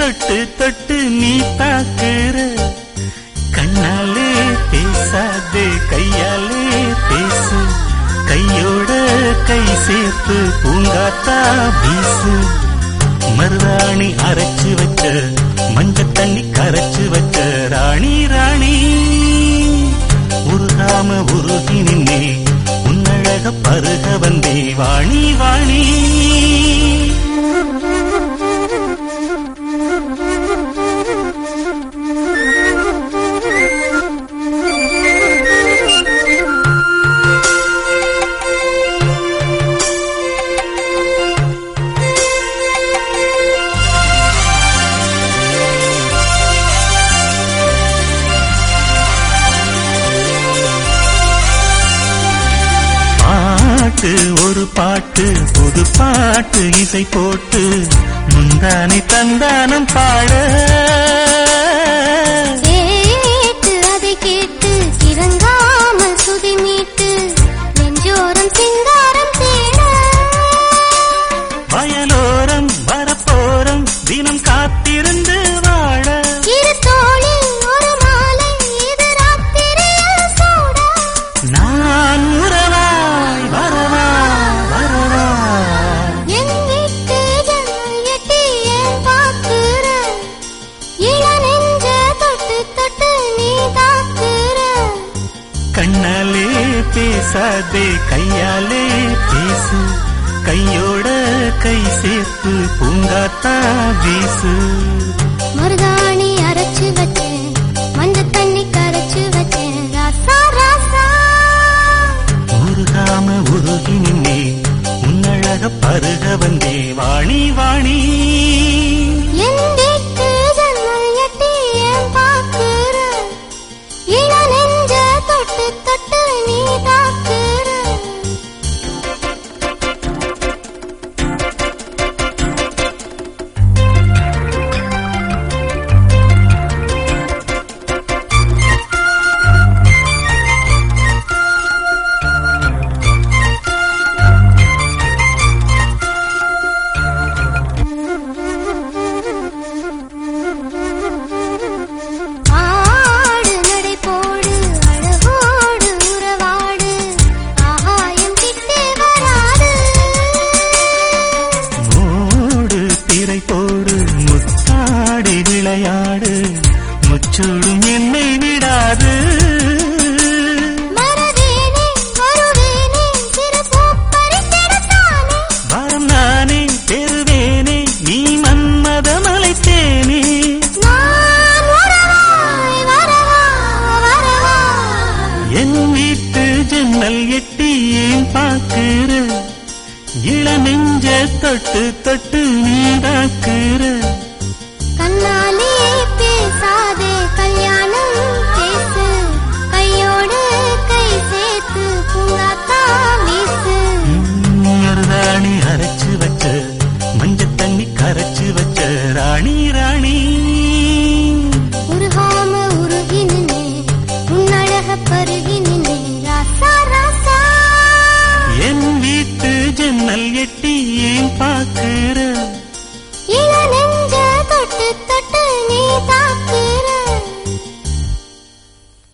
தொட்டு தொட்டு நீ தாக்குற கண்ணாலே பேசாதே கையாலே பேசு கையோட கை சேர்த்து பூங்காத்தா வீசு மருதாணி அரைச்சு வச்ச மஞ்ச தண்ணி கரைச்சு வச்ச ராணி ராணி உருகாம உருகி நின்னே உன்னழக பருக வந்தே வாணி வாணி ஒரு பாட்டு புது பாட்டு இசை போட்டு முந்தானை தந்தானம் பாட கேட்டு அதை கேட்டு இறங்காமல் சுதி மீட்டு நெஞ்சோரம் சிங்காரம் தேட வயலோரம் வரப்போரம் தினம் காத்திருந்து வாழ இரு தோளில் ஒரு மாலை இது ராத்திரியில் சூட நான் உறவாய் வரவா வரவா என் வீட்டு ஜன்னல் எட்டி ஏன் பார்க்கிற இள நெஞ்ச தொட்டு தொட்டு நீ தாக்குற கண்ணாலே பேசாதே கையாலே பேசு கையோட கை சேர்த்து பூங்காத்தா வீசு மருதாணி அரைச்சு வச்சேன் மஞ்ச தண்ணி கரைச்சு வச்சேன் ராசா ராசா உருகாம உருகி நின்னே உன்னழக பருக வந்தே வாணி வாணி என் வீட்டு ஜன்னல் எட்டி ஏன் பார்க்கிற இள நெஞ்ச தொட்டு தொட்டு நீ தாக்குற ஆடு நடை போடு அழகோடு உறவாடு ஆகாயம் கிட்டே வராது மூடு திரை போடு முத்தாடி விளையாடு முச்சூடும் என்னை விடாது மறவேனே வருவேனே சிறு பூ பறித்திடத்தானே வரம் நானே பெறுவேனே நீ மன்மத மலைத்தேனே நான் வரவாய் வரவா வரவா என் வீட்டு ஜன்னல் எட்டி ஏன் பார்க்கிற இள நெஞ்ச தொட்டு தொட்டு நீ தாக்குற கண்ணாலே பேசாதே கல்யாணம் பேசு கையோடு கை சேர்த்து பூங்காத்தா வீசு மருதாணி அரைச்சு வச்ச மஞ்ச தண்ணி கரைச்சு வச்ச ராணி ராணி உருகாம உருகி நின்னே உன்னழக பருகி நின்னே ராசா ராசா என் வீட்டு ஜன்னல் எட்டி ஏன் பார்க்கிற